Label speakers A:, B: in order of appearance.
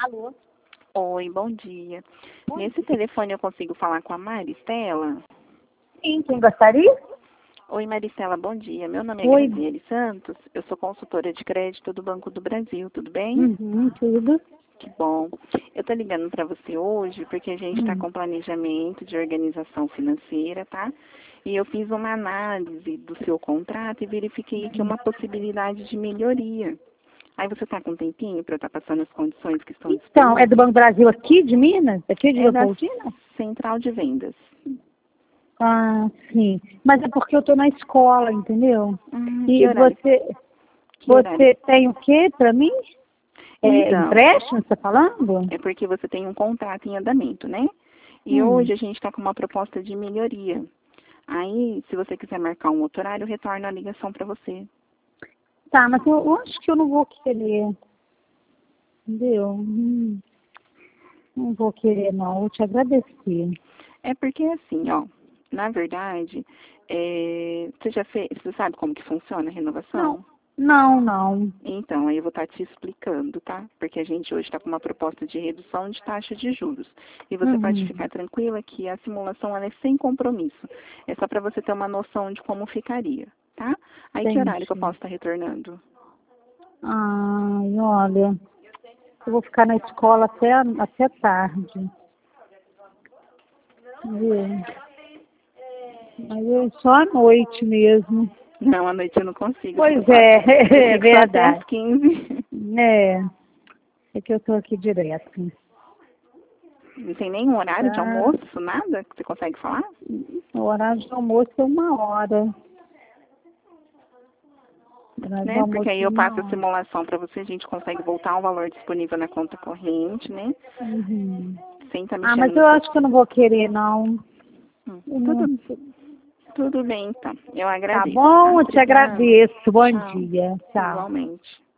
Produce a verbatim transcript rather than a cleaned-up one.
A: Alô?
B: Oi, bom dia.
A: Bom
B: Nesse telefone eu consigo falar com a Maristela?
A: Sim, quem gostaria?
B: Oi, Maristela, bom dia. Meu nome é
A: Oi.
B: Graziele Santos, eu sou consultora de crédito do Banco do Brasil, tudo bem?
A: Uhum, tudo.
B: Que bom. Eu tô ligando para você hoje porque a gente está
A: Hum.
B: com planejamento de organização financeira, tá? E eu fiz uma análise do seu contrato e verifiquei aqui uma possibilidade de melhoria. Aí você está com um tempinho para eu estar passando as condições que estão
A: Então, é do
B: disponíveis?
A: Banco Brasil aqui de Minas? Aqui de
B: É da
A: Leopoldina?
B: Central de Vendas.
A: Ah, sim. Mas é porque eu estou na escola, entendeu?
B: Hum, que
A: E
B: horário?
A: você,
B: Que horário?
A: você tem o quê para mim? É
B: Então,
A: empréstimo, você está falando?
B: é porque você tem um contrato em andamento, né? E
A: Hum.
B: hoje a gente está com uma proposta de melhoria. Aí, se você quiser marcar um outro horário, eu retorno a ligação para você.
A: Tá, mas eu, eu acho que eu não vou querer. Entendeu? Hum, não vou querer, não. Vou te agradecer.
B: É porque assim, ó, na verdade, é, você já fez, você sabe como que funciona a
A: Não,
B: renovação?
A: não, não.
B: Então, aí eu vou estar te explicando, tá? Porque a gente hoje está com uma proposta de redução de taxa de juros. E você pode
A: Uhum.
B: ficar tranquila que a simulação ela é sem compromisso. É só para você ter uma noção de como ficaria, tá? Aí que horário que eu
A: Entendi.
B: posso estar retornando?
A: Ai, olha, eu vou ficar na escola até, até tarde. Viu? Mas é só à noite mesmo.
B: Não, à noite eu não consigo. Eu
A: Pois
B: fico só,
A: é,
B: eu
A: é
B: fico só até às
A: verdade.
B: quinze.
A: É, é que eu tô aqui direto.
B: Não tem nenhum horário de
A: Tá?
B: almoço, nada que você consegue falar?
A: O horário de almoço é uma hora. O horário de
B: Né? Porque
A: almoço
B: aí
A: é
B: eu passo
A: uma
B: a
A: hora.
B: simulação para você, a gente consegue voltar ao valor disponível na conta corrente, né?
A: Uhum.
B: Sem estar
A: Ah,
B: mexendo
A: mas
B: no
A: eu
B: seu.
A: acho que eu não vou querer, não.
B: Hum,
A: Eu
B: Tudo,
A: não-
B: tudo bem, então. Eu
A: Tá
B: agradeço, tá?
A: bom? Eu te
B: Obrigada.
A: agradeço. Bom
B: Tchau.
A: dia. Tchau.
B: Igualmente.